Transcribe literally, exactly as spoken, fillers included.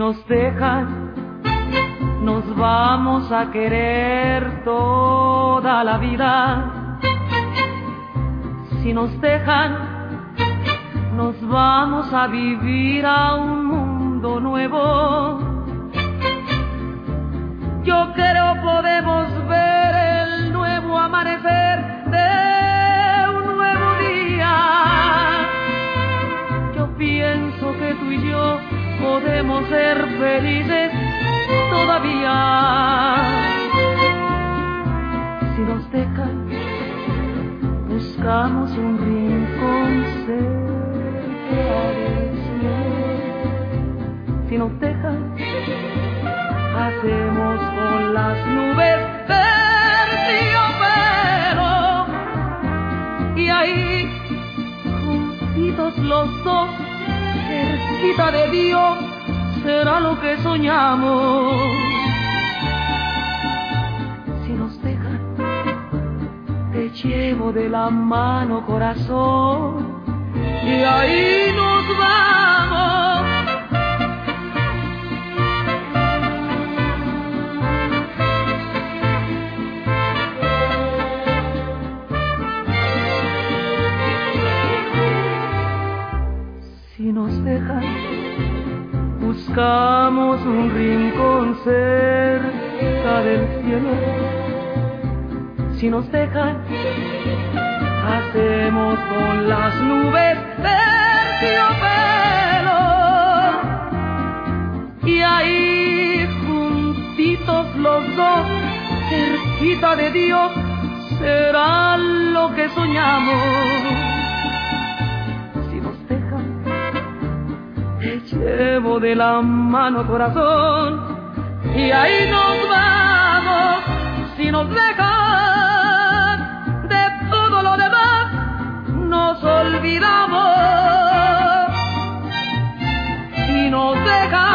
nos dejan, nos vamos a querer toda la vida. Si nos dejan, nos vamos a vivir a un mundo nuevo. Yo creo podemos ver el nuevo amanecer de un nuevo día. Yo pienso que tú y yo podemos ser felices todavía. Si nos dejan, buscamos un rincón cerca del cielo. Si nos dejan, hacemos con las nubes terciopelo. Y ahí, juntitos los dos, cerquita de Dios, será lo que soñamos. Si nos dejan, te llevo de la mano, corazón, y ahí nos vamos. Si nos dejan, buscamos un rincón cerca del cielo. Si nos dejan, hacemos con las nubes terciopelo. Y ahí, juntitos los dos, cerquita de Dios, será lo que soñamos. Te llevo de la mano, corazón, y ahí nos vamos. Si nos dejan, de todo lo demás nos olvidamos. Si nos dejan,